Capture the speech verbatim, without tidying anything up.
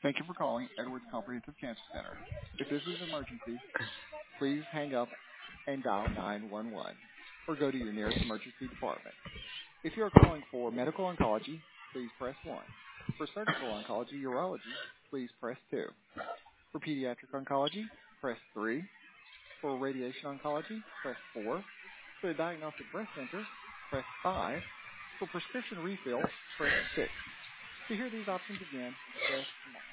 Thank you for calling Edwards Comprehensive Cancer Center. If this is an emergency, please hang up and dial nine one one or go to your nearest emergency department. If you are calling for medical oncology, please press one. For surgical oncology urology, please press two. For pediatric oncology, press three. For radiation oncology, press four. For the diagnostic breast center, press five. For prescription refill, press six. To hear these options again, press one.